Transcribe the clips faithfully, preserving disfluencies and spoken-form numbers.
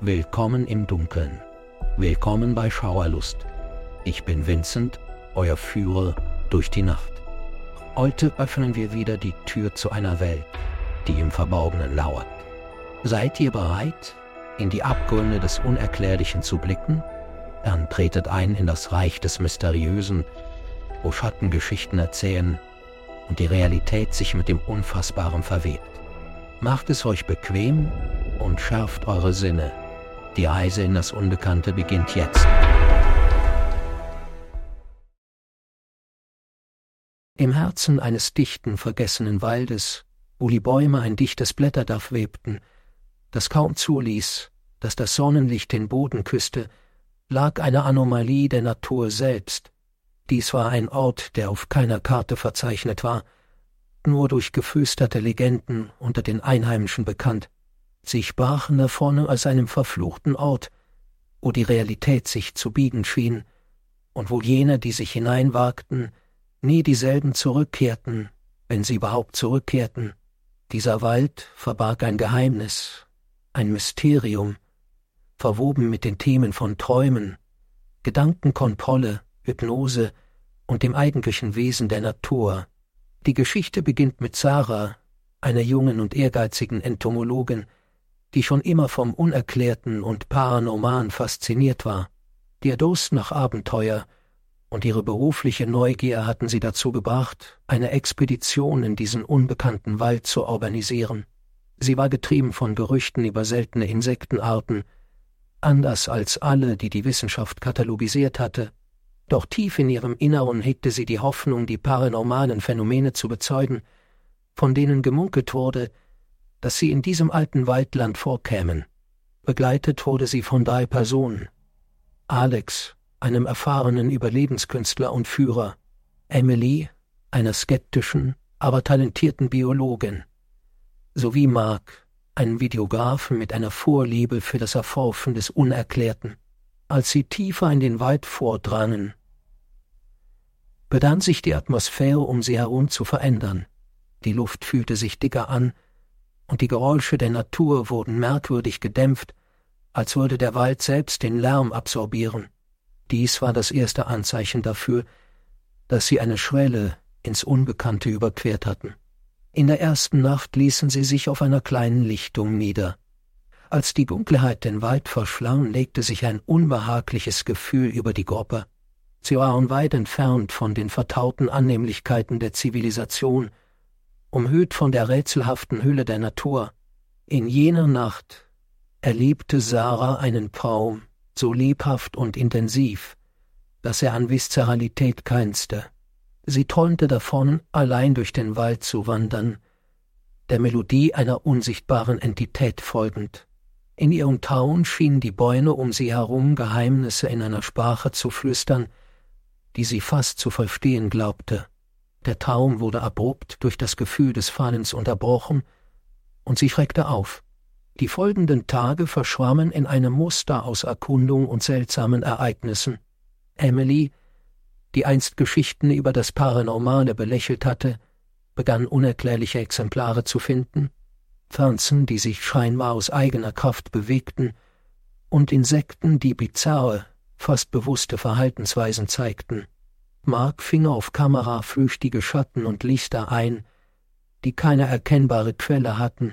Willkommen im Dunkeln. Willkommen bei Schauerlust. Ich bin Vincent, euer Führer durch die Nacht. Heute öffnen wir wieder die Tür zu einer Welt, die im Verborgenen lauert. Seid ihr bereit, in die Abgründe des Unerklärlichen zu blicken? Dann tretet ein in das Reich des Mysteriösen, wo Schattengeschichten erzählen und die Realität sich mit dem Unfassbaren verwebt. Macht es euch bequem und schärft eure Sinne. Die Reise in das Unbekannte beginnt jetzt. Im Herzen eines dichten, vergessenen Waldes, wo die Bäume ein dichtes Blätterdach webten, das kaum zuließ, dass das Sonnenlicht den Boden küsste, lag eine Anomalie der Natur selbst. Dies war ein Ort, der auf keiner Karte verzeichnet war, nur durch geflüsterte Legenden unter den Einheimischen bekannt. Sie sprachen davon als einem verfluchten Ort, wo die Realität sich zu biegen schien und wo jene, die sich hineinwagten, nie dieselben zurückkehrten, wenn sie überhaupt zurückkehrten. Dieser Wald verbarg ein Geheimnis, ein Mysterium, verwoben mit den Themen von Träumen, Gedankenkontrolle, Hypnose und dem eigentlichen Wesen der Natur. Die Geschichte beginnt mit Sarah, einer jungen und ehrgeizigen Entomologin, die schon immer vom Unerklärten und Paranormalen fasziniert war. Ihr Durst nach Abenteuer und ihre berufliche Neugier hatten sie dazu gebracht, eine Expedition in diesen unbekannten Wald zu organisieren. Sie war getrieben von Gerüchten über seltene Insektenarten, anders als alle, die die Wissenschaft katalogisiert hatte. Doch tief in ihrem Inneren hegte sie die Hoffnung, die paranormalen Phänomene zu bezeugen, von denen gemunkelt wurde, dass sie in diesem alten Waldland vorkämen. Begleitet wurde sie von drei Personen: Alex, einem erfahrenen Überlebenskünstler und Führer, Emily, einer skeptischen, aber talentierten Biologin, sowie Mark, einem Videografen mit einer Vorliebe für das Erforschen des Unerklärten. Als sie tiefer in den Wald vordrangen, begann sich die Atmosphäre um sie herum zu verändern. Die Luft fühlte sich dicker an, und die Geräusche der Natur wurden merkwürdig gedämpft, als würde der Wald selbst den Lärm absorbieren. Dies war das erste Anzeichen dafür, dass sie eine Schwelle ins Unbekannte überquert hatten. In der ersten Nacht ließen sie sich auf einer kleinen Lichtung nieder. Als die Dunkelheit den Wald verschlang, legte sich ein unbehagliches Gefühl über die Gruppe. Sie waren weit entfernt von den vertrauten Annehmlichkeiten der Zivilisation, umhüllt von der rätselhaften Hülle der Natur. In jener Nacht erlebte Sarah einen Traum, so lebhaft und intensiv, dass er an Viszeralität grenzte. Sie träumte davon, allein durch den Wald zu wandern, der Melodie einer unsichtbaren Entität folgend. In ihrem Traum schienen die Bäume um sie herum Geheimnisse in einer Sprache zu flüstern, die sie fast zu verstehen glaubte. Der Traum wurde abrupt durch das Gefühl des Fallens unterbrochen, und sie schreckte auf. Die folgenden Tage verschwammen in einem Muster aus Erkundung und seltsamen Ereignissen. Emily, die einst Geschichten über das Paranormale belächelt hatte, begann unerklärliche Exemplare zu finden, Pflanzen, die sich scheinbar aus eigener Kraft bewegten, und Insekten, die bizarre, fast bewusste Verhaltensweisen zeigten. Mark fing auf Kamera flüchtige Schatten und Lichter ein, die keine erkennbare Quelle hatten.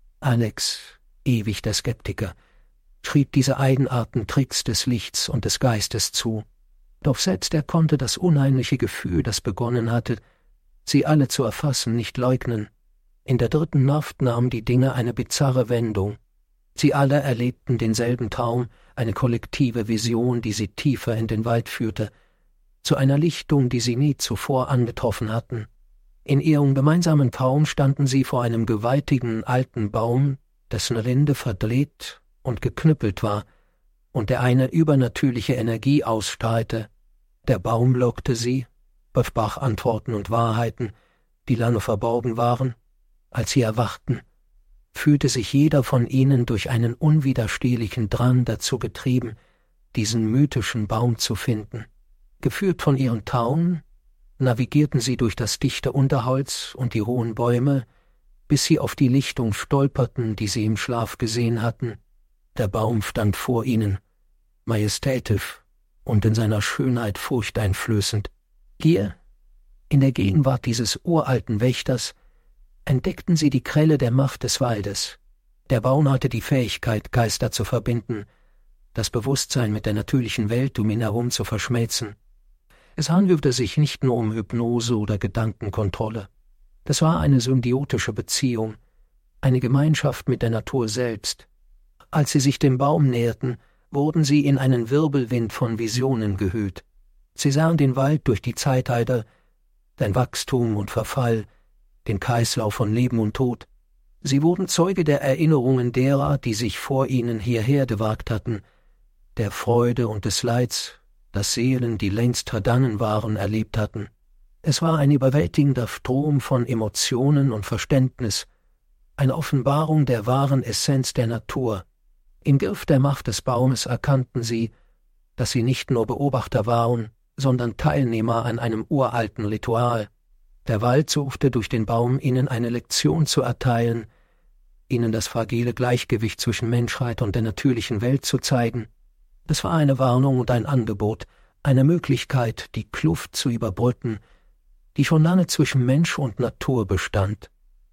Alex, ewig der Skeptiker, schrieb diese Eigenarten Tricks des Lichts und des Geistes zu. Doch selbst er konnte das unheimliche Gefühl, das begonnen hatte, sie alle zu erfassen, nicht leugnen. In der dritten Nacht nahmen die Dinge eine bizarre Wendung. Sie alle erlebten denselben Traum, eine kollektive Vision, die sie tiefer in den Wald führte, zu einer Lichtung, die sie nie zuvor angetroffen hatten. In ihrem gemeinsamen Traum standen sie vor einem gewaltigen alten Baum, dessen Rinde verdreht und geknüppelt war und der eine übernatürliche Energie ausstrahlte. Der Baum lockte sie, versprach Antworten und Wahrheiten, die lange verborgen waren. Als sie erwachten, fühlte sich jeder von ihnen durch einen unwiderstehlichen Drang dazu getrieben, diesen mythischen Baum zu finden. Geführt von ihren Traum, navigierten sie durch das dichte Unterholz und die hohen Bäume, bis sie auf die Lichtung stolperten, die sie im Schlaf gesehen hatten. Der Baum stand vor ihnen, majestätisch und in seiner Schönheit furchteinflößend. Hier, in der Gegenwart dieses uralten Wächters, entdeckten sie die Quelle der Macht des Waldes. Der Baum hatte die Fähigkeit, Geister zu verbinden, das Bewusstsein mit der natürlichen Welt um ihn herum zu verschmelzen. Es handelte sich nicht nur um Hypnose oder Gedankenkontrolle. Das war eine symbiotische Beziehung, eine Gemeinschaft mit der Natur selbst. Als sie sich dem Baum näherten, wurden sie in einen Wirbelwind von Visionen gehüllt. Sie sahen den Wald durch die Zeitalter, sein Wachstum und Verfall, den Kreislauf von Leben und Tod. Sie wurden Zeuge der Erinnerungen derer, die sich vor ihnen hierher gewagt hatten, der Freude und des Leids, das Seelen, die längst verdannen waren, erlebt hatten. Es war ein überwältigender Strom von Emotionen und Verständnis, eine Offenbarung der wahren Essenz der Natur. Im Griff der Macht des Baumes erkannten sie, dass sie nicht nur Beobachter waren, sondern Teilnehmer an einem uralten Ritual. Der Wald suchte durch den Baum, ihnen eine Lektion zu erteilen, ihnen das fragile Gleichgewicht zwischen Menschheit und der natürlichen Welt zu zeigen. Es war eine Warnung und ein Angebot, eine Möglichkeit, die Kluft zu überbrücken, die schon lange zwischen Mensch und Natur bestand.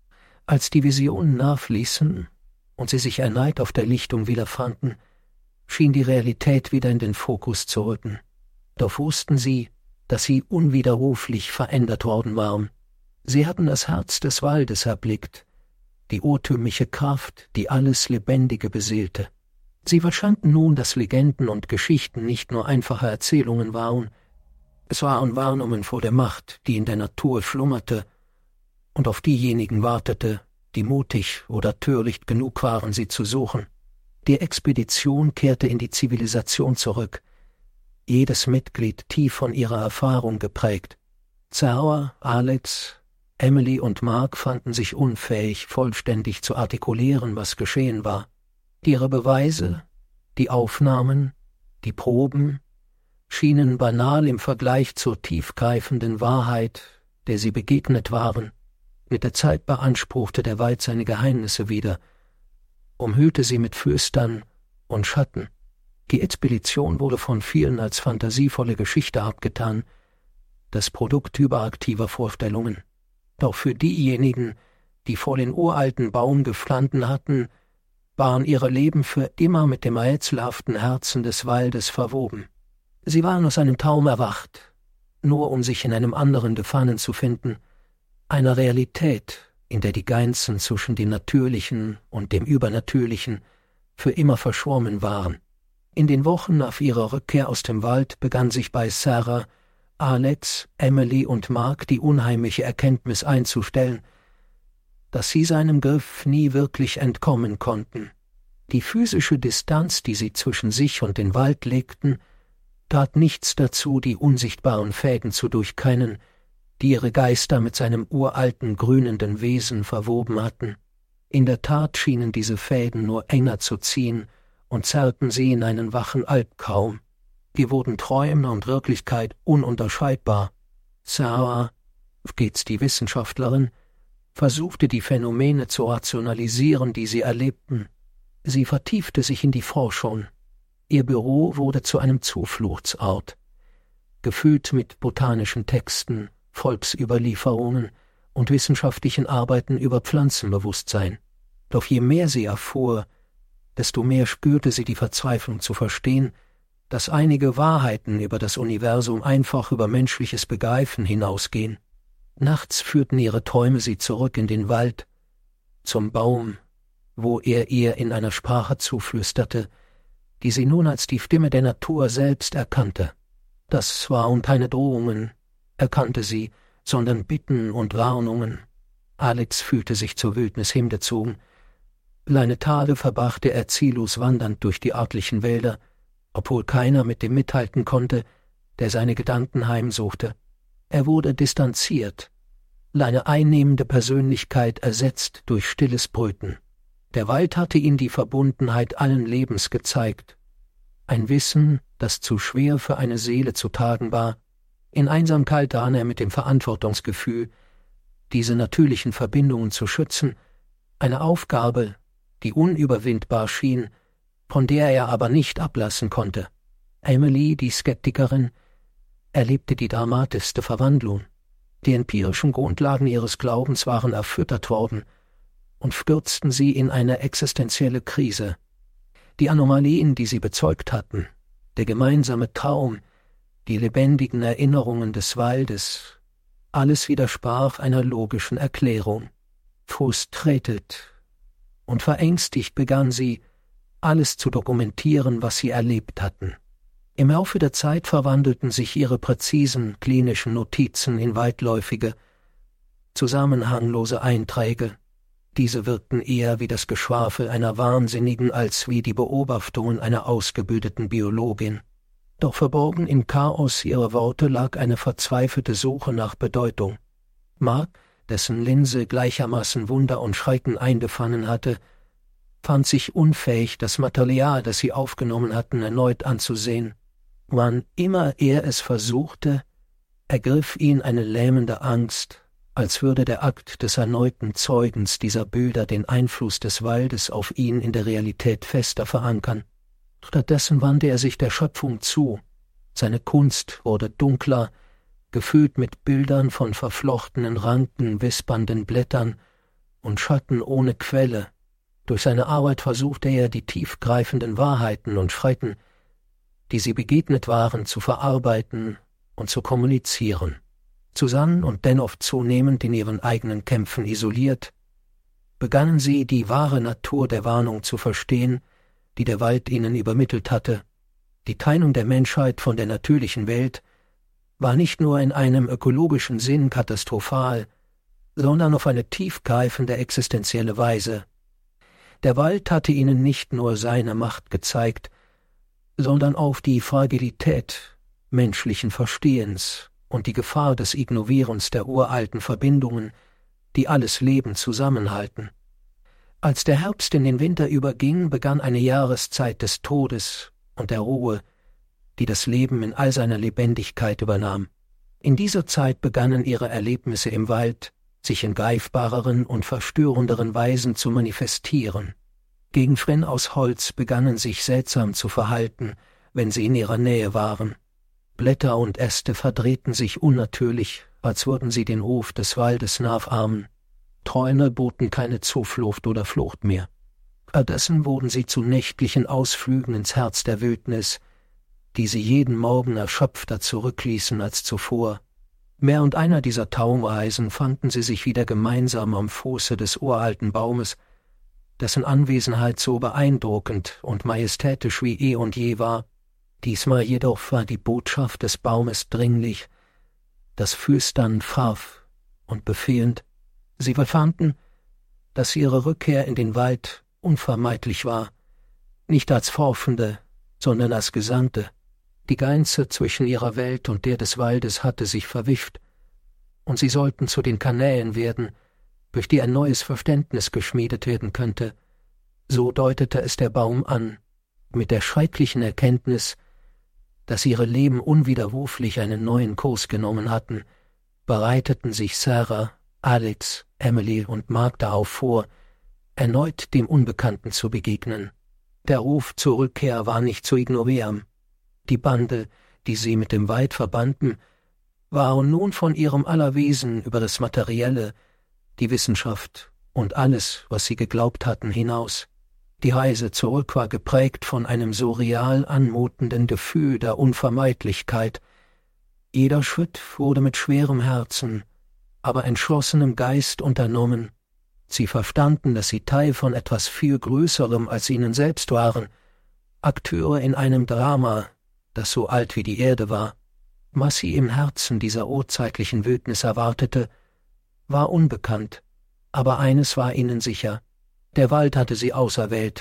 Als die Visionen nachließen und sie sich erneut auf der Lichtung wiederfanden, schien die Realität wieder in den Fokus zu rücken. Doch wussten sie, dass sie unwiderruflich verändert worden waren. Sie hatten das Herz des Waldes erblickt, die urtümliche Kraft, die alles Lebendige beseelte. Sie verstanden nun, dass Legenden und Geschichten nicht nur einfache Erzählungen waren, es waren Warnungen vor der Macht, die in der Natur schlummerte und auf diejenigen wartete, die mutig oder töricht genug waren, sie zu suchen. Die Expedition kehrte in die Zivilisation zurück, jedes Mitglied tief von ihrer Erfahrung geprägt. Sarah, Alex, Emily und Mark fanden sich unfähig, vollständig zu artikulieren, was geschehen war. Ihre Beweise, die Aufnahmen, die Proben schienen banal im Vergleich zur tiefgreifenden Wahrheit, der sie begegnet waren. Mit der Zeit beanspruchte der Wald seine Geheimnisse wieder, umhüllte sie mit Flüstern und Schatten. Die Expedition wurde von vielen als fantasievolle Geschichte abgetan, das Produkt hyperaktiver Vorstellungen. Doch für diejenigen, die vor den uralten Baum gestanden hatten, waren ihre Leben für immer mit dem rätselhaften Herzen des Waldes verwoben. Sie waren aus einem Traum erwacht, nur um sich in einem anderen gefangen zu finden, einer Realität, in der die Grenzen zwischen dem Natürlichen und dem Übernatürlichen für immer verschwommen waren. In den Wochen nach ihrer Rückkehr aus dem Wald begann sich bei Sarah, Alex, Emily und Mark die unheimliche Erkenntnis einzustellen, dass sie seinem Griff nie wirklich entkommen konnten. Die physische Distanz, die sie zwischen sich und den Wald legten, tat nichts dazu, die unsichtbaren Fäden zu durchtrennen, die ihre Geister mit seinem uralten, grünenden Wesen verwoben hatten. In der Tat schienen diese Fäden nur enger zu ziehen und zerrten sie in einen wachen Albtraum. Wir wurden Träume und Wirklichkeit ununterscheidbar. Sarah, geht's die Wissenschaftlerin, versuchte die Phänomene zu rationalisieren, die sie erlebten. Sie vertiefte sich in die Forschung. Ihr Büro wurde zu einem Zufluchtsort, gefüllt mit botanischen Texten, Volksüberlieferungen und wissenschaftlichen Arbeiten über Pflanzenbewusstsein. Doch je mehr sie erfuhr, desto mehr spürte sie die Verzweiflung zu verstehen, dass einige Wahrheiten über das Universum einfach über menschliches Begreifen hinausgehen. Nachts führten ihre Träume sie zurück in den Wald, zum Baum, wo er ihr in einer Sprache zuflüsterte, die sie nun als die Stimme der Natur selbst erkannte. Das waren keine Drohungen, erkannte sie, sondern Bitten und Warnungen. Alex fühlte sich zur Wildnis hingezogen. Lange Tage verbrachte er ziellos wandernd durch die örtlichen Wälder, obwohl keiner mit dem mithalten konnte, der seine Gedanken heimsuchte. Er wurde distanziert, eine einnehmende Persönlichkeit ersetzt durch stilles Brüten. Der Wald hatte ihm die Verbundenheit allen Lebens gezeigt, ein Wissen, das zu schwer für eine Seele zu tragen war. In Einsamkeit ran er mit dem Verantwortungsgefühl, diese natürlichen Verbindungen zu schützen, eine Aufgabe, die unüberwindbar schien, von der er aber nicht ablassen konnte. Emily, die Skeptikerin, erlebte die dramatischste Verwandlung. Die empirischen Grundlagen ihres Glaubens waren erschüttert worden und stürzten sie in eine existenzielle Krise. Die Anomalien, die sie bezeugt hatten, der gemeinsame Traum, die lebendigen Erinnerungen des Waldes, alles widersprach einer logischen Erklärung. Frustriert und verängstigt begann sie, alles zu dokumentieren, was sie erlebt hatten. Im Laufe der Zeit verwandelten sich ihre präzisen klinischen Notizen in weitläufige, zusammenhanglose Einträge. Diese wirkten eher wie das Geschwafel einer Wahnsinnigen als wie die Beobachtungen einer ausgebildeten Biologin. Doch verborgen im Chaos ihrer Worte lag eine verzweifelte Suche nach Bedeutung. Mark, dessen Linse gleichermaßen Wunder und Schrecken eingefangen hatte, fand sich unfähig, das Material, das sie aufgenommen hatten, erneut anzusehen. Wann immer er es versuchte, ergriff ihn eine lähmende Angst, als würde der Akt des erneuten Zeugens dieser Bilder den Einfluss des Waldes auf ihn in der Realität fester verankern. Stattdessen wandte er sich der Schöpfung zu. Seine Kunst wurde dunkler, gefüllt mit Bildern von verflochtenen Ranken, wispernden Blättern und Schatten ohne Quelle. Durch seine Arbeit versuchte er, die tiefgreifenden Wahrheiten und Schrecken, die sie begegnet waren, zu verarbeiten und zu kommunizieren. Zusammen und dennoch zunehmend in ihren eigenen Kämpfen isoliert, begannen sie, die wahre Natur der Warnung zu verstehen, die der Wald ihnen übermittelt hatte. Die Trennung der Menschheit von der natürlichen Welt war nicht nur in einem ökologischen Sinn katastrophal, sondern auf eine tiefgreifende existenzielle Weise. Der Wald hatte ihnen nicht nur seine Macht gezeigt, sondern auch die Fragilität menschlichen Verstehens und die Gefahr des Ignorierens der uralten Verbindungen, die alles Leben zusammenhalten. Als der Herbst in den Winter überging, begann eine Jahreszeit des Todes und der Ruhe, die das Leben in all seiner Lebendigkeit übernahm. In dieser Zeit begannen ihre Erlebnisse im Wald, sich in greifbareren und verstörenderen Weisen zu manifestieren. Gegenstände aus Holz begannen sich seltsam zu verhalten, wenn sie in ihrer Nähe waren. Blätter und Äste verdrehten sich unnatürlich, als würden sie den Ruf des Waldes nachahmen. Träume boten keine Zuflucht oder Flucht mehr. Stattdessen wurden sie zu nächtlichen Ausflügen ins Herz der Wildnis, die sie jeden Morgen erschöpfter zurückließen als zuvor. Mehr und einer dieser Traumreisen fanden sie sich wieder gemeinsam am Fuße des uralten Baumes, dessen Anwesenheit so beeindruckend und majestätisch wie eh und je war. Diesmal jedoch war die Botschaft des Baumes dringlich, das Flüstern scharf und befehlend. Sie befanden, dass ihre Rückkehr in den Wald unvermeidlich war, nicht als Forschende, sondern als Gesandte. Die Grenze zwischen ihrer Welt und der des Waldes hatte sich verwischt, und sie sollten zu den Kanälen werden, durch die ein neues Verständnis geschmiedet werden könnte. So deutete es der Baum an, mit der schrecklichen Erkenntnis, dass ihre Leben unwiderruflich einen neuen Kurs genommen hatten, bereiteten sich Sarah, Alex, Emily und Mark darauf vor, erneut dem Unbekannten zu begegnen. Der Ruf zur Rückkehr war nicht zu ignorieren. Die Bande, die sie mit dem Wald verbanden, waren nun von ihrem aller Wesen über das Materielle, die Wissenschaft und alles, was sie geglaubt hatten, hinaus. Die Reise zurück war geprägt von einem so real anmutenden Gefühl der Unvermeidlichkeit. Jeder Schritt wurde mit schwerem Herzen, aber entschlossenem Geist unternommen. Sie verstanden, dass sie Teil von etwas viel Größerem als ihnen selbst waren, Akteure in einem Drama, das so alt wie die Erde war. Was sie im Herzen dieser urzeitlichen Wildnis erwartete, war unbekannt, aber eines war ihnen sicher: Der Wald hatte sie auserwählt,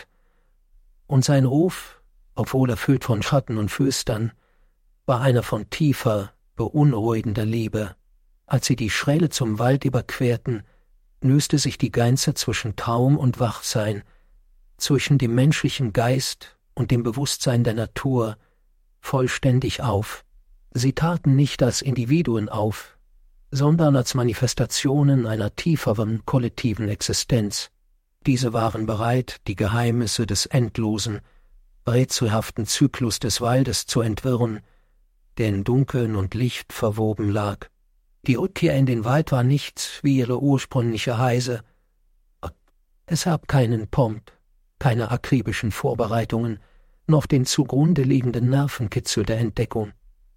und sein Ruf, obwohl erfüllt von Schatten und Flüstern, war einer von tiefer, beunruhigender Liebe. Als sie die Schräle zum Wald überquerten, löste sich die Grenze zwischen Traum und Wachsein, zwischen dem menschlichen Geist und dem Bewusstsein der Natur, vollständig auf. Sie taten nicht als Individuen auf, sondern als Manifestationen einer tieferen kollektiven Existenz. Diese waren bereit, die Geheimnisse des Endlosen rätselhaften Zyklus des Waldes zu entwirren, der in Dunkeln und Licht verwoben lag. Die Rückkehr in den Wald war nichts wie ihre ursprüngliche Reise. Es gab keinen Pomp, keine akribischen Vorbereitungen, noch den zugrunde liegenden Nervenkitzel der Entdeckung.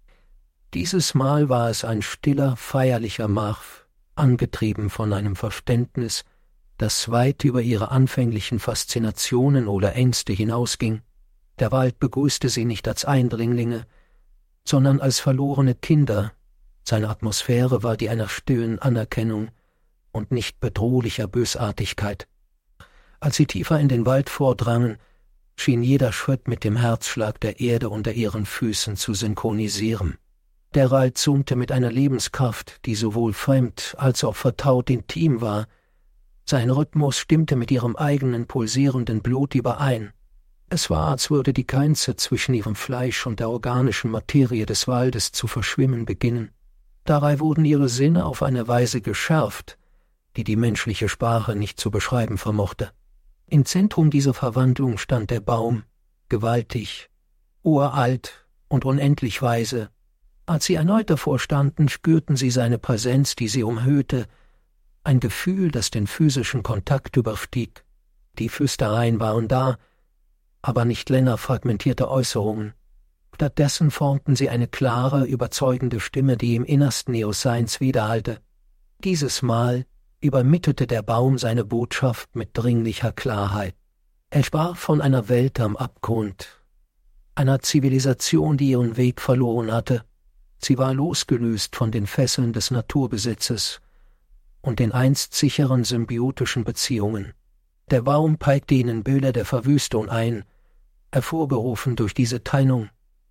Dieses Mal war es ein stiller, feierlicher Marsch, angetrieben von einem Verständnis, das weit über ihre anfänglichen Faszinationen oder Ängste hinausging. Der Wald begrüßte sie nicht als Eindringlinge, sondern als verlorene Kinder. Seine Atmosphäre war die einer stillen Anerkennung und nicht bedrohlicher Bösartigkeit. Als sie tiefer in den Wald vordrangen, schien jeder Schritt mit dem Herzschlag der Erde unter ihren Füßen zu synchronisieren. Der Wald zoomte mit einer Lebenskraft, die sowohl fremd als auch vertraut intim war. Sein Rhythmus stimmte mit ihrem eigenen pulsierenden Blut überein. Es war, als würde die Grenze zwischen ihrem Fleisch und der organischen Materie des Waldes zu verschwimmen beginnen. Dabei wurden ihre Sinne auf eine Weise geschärft, die die menschliche Sprache nicht zu beschreiben vermochte. Im Zentrum dieser Verwandlung stand der Baum, gewaltig, uralt und unendlich weise. Als sie erneut davor standen, spürten sie seine Präsenz, die sie umhüllte, ein Gefühl, das den physischen Kontakt überstieg. Die Flüstereien waren da, aber nicht länger fragmentierte Äußerungen. Stattdessen formten sie eine klare, überzeugende Stimme, die im Innersten ihres Seins widerhallte. Dieses Mal übermittelte der Baum seine Botschaft mit dringlicher Klarheit. Er sprach von einer Welt am Abgrund, einer Zivilisation, die ihren Weg verloren hatte. Sie war losgelöst von den Fesseln des Naturbesitzes und den einst sicheren symbiotischen Beziehungen. Der Baum peigte ihnen Bilder der Verwüstung ein, hervorgerufen durch diese Trennung.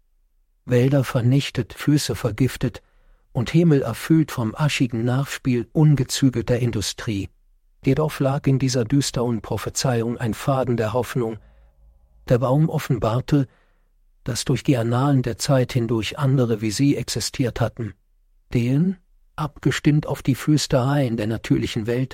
Wälder vernichtet, Flüsse vergiftet und Himmel erfüllt vom aschigen Nachspiel ungezügelter Industrie. Jedoch lag in dieser düsteren Prophezeiung ein Faden der Hoffnung. Der Baum offenbarte, dass durch die Annalen der Zeit hindurch andere wie sie existiert hatten, denen, abgestimmt auf die Flüstereien der natürlichen Welt,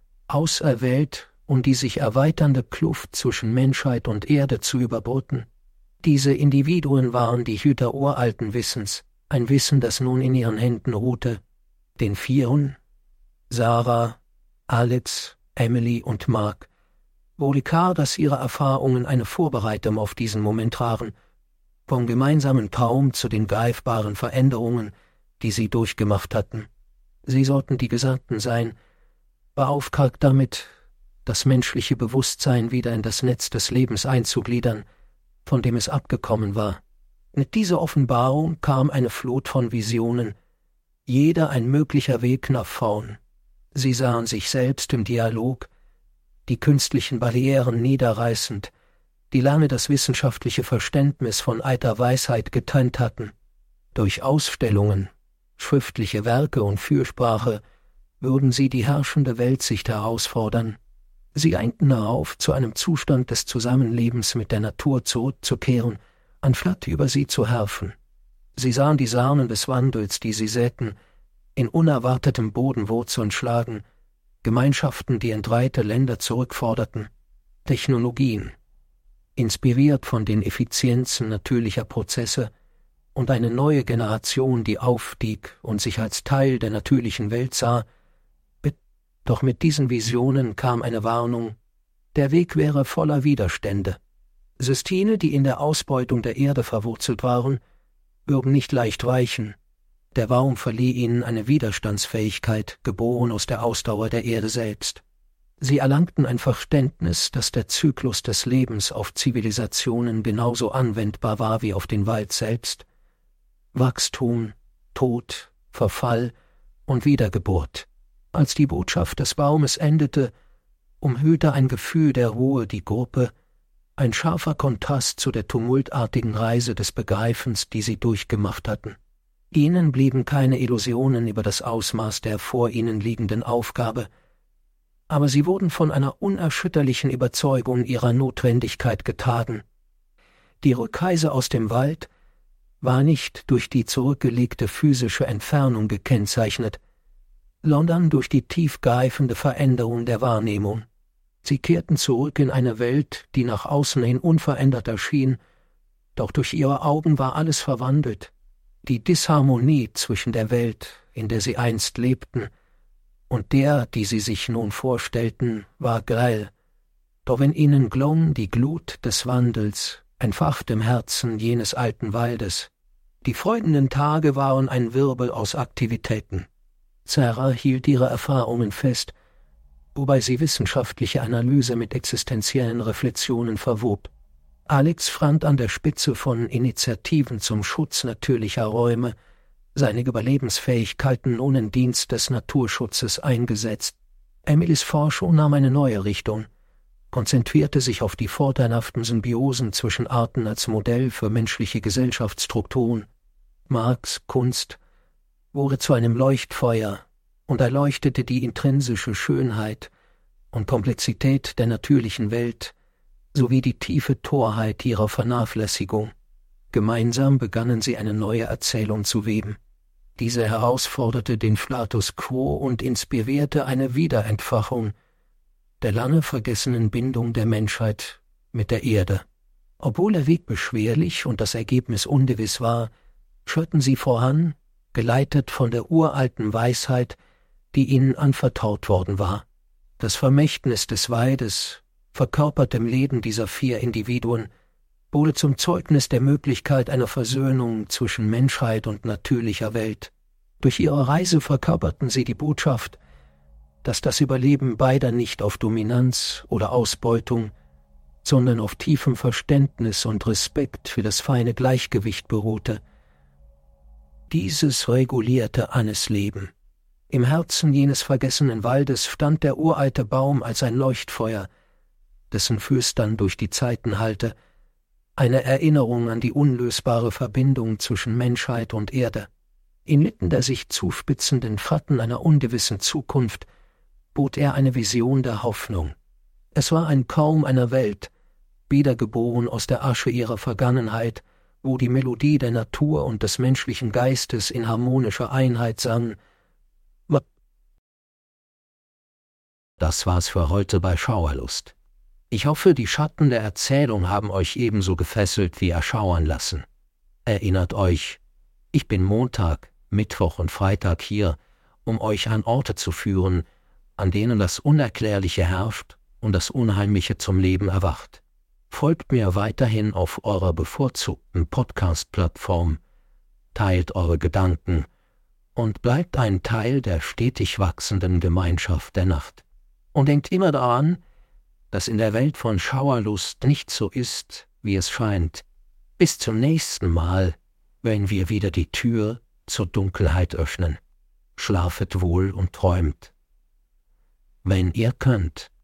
auserwählt und die sich erweiternde Kluft zwischen Menschheit und Erde zu überbrücken. Diese Individuen waren die Hüter uralten Wissens, ein Wissen, das nun in ihren Händen ruhte. Den Vieren, Sarah, Alex, Emily und Mark, wurde klar, dass ihre Erfahrungen eine Vorbereitung auf diesen Moment waren, vom gemeinsamen Traum zu den greifbaren Veränderungen, die sie durchgemacht hatten. Sie sollten die Gesandten sein, beauftragt damit, das menschliche Bewusstsein wieder in das Netz des Lebens einzugliedern, von dem es abgekommen war. Mit dieser Offenbarung kam eine Flut von Visionen, jeder ein möglicher Weg nach vorn. Sie sahen sich selbst im Dialog, die künstlichen Barrieren niederreißend, die lange das wissenschaftliche Verständnis von alter Weisheit getrennt hatten. Durch Ausstellungen, schriftliche Werke und Fürsprache würden sie die herrschende Weltsicht herausfordern. Sie einten darauf, zu einem Zustand des Zusammenlebens mit der Natur zurückzukehren, anstatt über sie zu herrschen. Sie sahen die Samen des Wandels, die sie säten, in unerwartetem Boden Wurzeln schlagen, Gemeinschaften, die entweihte Länder zurückforderten, Technologien, inspiriert von den Effizienzen natürlicher Prozesse, und eine neue Generation, die aufstieg und sich als Teil der natürlichen Welt sah. Doch mit diesen Visionen kam eine Warnung: Der Weg wäre voller Widerstände. Systeme, die in der Ausbeutung der Erde verwurzelt waren, würden nicht leicht weichen. Der Baum verlieh ihnen eine Widerstandsfähigkeit, geboren aus der Ausdauer der Erde selbst. Sie erlangten ein Verständnis, dass der Zyklus des Lebens auf Zivilisationen genauso anwendbar war wie auf den Wald selbst. Wachstum, Tod, Verfall und Wiedergeburt. Als die Botschaft des Baumes endete, umhüllte ein Gefühl der Ruhe die Gruppe, ein scharfer Kontrast zu der tumultartigen Reise des Begreifens, die sie durchgemacht hatten. Ihnen blieben keine Illusionen über das Ausmaß der vor ihnen liegenden Aufgabe, aber sie wurden von einer unerschütterlichen Überzeugung ihrer Notwendigkeit getragen. Die Rückreise aus dem Wald war nicht durch die zurückgelegte physische Entfernung gekennzeichnet, sondern durch die tiefgreifende Veränderung der Wahrnehmung. Sie kehrten zurück in eine Welt, die nach außen hin unverändert erschien, Doch durch ihre Augen war alles verwandelt. Die Disharmonie zwischen der Welt, in der sie einst lebten, und der, die sie sich nun vorstellten, war grell. Doch in ihnen glomm die Glut des Wandels, entfacht im Herzen jenes alten Waldes. Die freudenden Tage waren ein Wirbel aus Aktivitäten. Zara hielt ihre Erfahrungen fest, wobei sie wissenschaftliche Analyse mit existenziellen Reflexionen verwob. Alex fand an der Spitze von Initiativen zum Schutz natürlicher Räume, seine Überlebensfähigkeiten nun in Dienst des Naturschutzes eingesetzt. Emilys Forschung nahm eine neue Richtung, konzentrierte sich auf die vorteilhaften Symbiosen zwischen Arten als Modell für menschliche Gesellschaftsstrukturen. Marx' Kunst wurde zu einem Leuchtfeuer und erleuchtete die intrinsische Schönheit und Komplexität der natürlichen Welt sowie die tiefe Torheit ihrer Vernachlässigung. Gemeinsam begannen sie eine neue Erzählung zu weben. Diese herausforderte den Status quo und inspirierte eine Wiederentfachung der lange vergessenen Bindung der Menschheit mit der Erde. Obwohl der Weg beschwerlich und das Ergebnis ungewiss war, schreiten sie voran, geleitet von der uralten Weisheit, die ihnen anvertraut worden war. Das Vermächtnis des Waldes, verkörpert im Leben dieser vier Individuen, wurde zum Zeugnis der Möglichkeit einer Versöhnung zwischen Menschheit und natürlicher Welt. Durch ihre Reise verkörperten sie die Botschaft, dass das Überleben beider nicht auf Dominanz oder Ausbeutung, sondern auf tiefem Verständnis und Respekt für das feine Gleichgewicht beruhte. Dieses regulierte Annes Leben. Im Herzen jenes vergessenen Waldes stand der uralte Baum als ein Leuchtfeuer, dessen Flüstern durch die Zeiten hallte, eine Erinnerung an die unlösbare Verbindung zwischen Menschheit und Erde. Inmitten der sich zuspitzenden Schatten einer ungewissen Zukunft bot er eine Vision der Hoffnung. Es war ein Traum einer Welt, wiedergeboren aus der Asche ihrer Vergangenheit, wo die Melodie der Natur und des menschlichen Geistes in harmonischer Einheit sang. Das war's für heute bei Schauerlust. Ich hoffe, die Schatten der Erzählung haben euch ebenso gefesselt wie erschauern lassen. Erinnert euch, ich bin Montag, Mittwoch und Freitag hier, um euch an Orte zu führen, an denen das Unerklärliche herrscht und das Unheimliche zum Leben erwacht. Folgt mir weiterhin auf eurer bevorzugten Podcast-Plattform, teilt eure Gedanken und bleibt ein Teil der stetig wachsenden Gemeinschaft der Nacht. Und denkt immer daran, dass in der Welt von Schauerlust nicht so ist, wie es scheint. Bis zum nächsten Mal, wenn wir wieder die Tür zur Dunkelheit öffnen. Schlafet wohl und träumt. Wenn ihr könnt.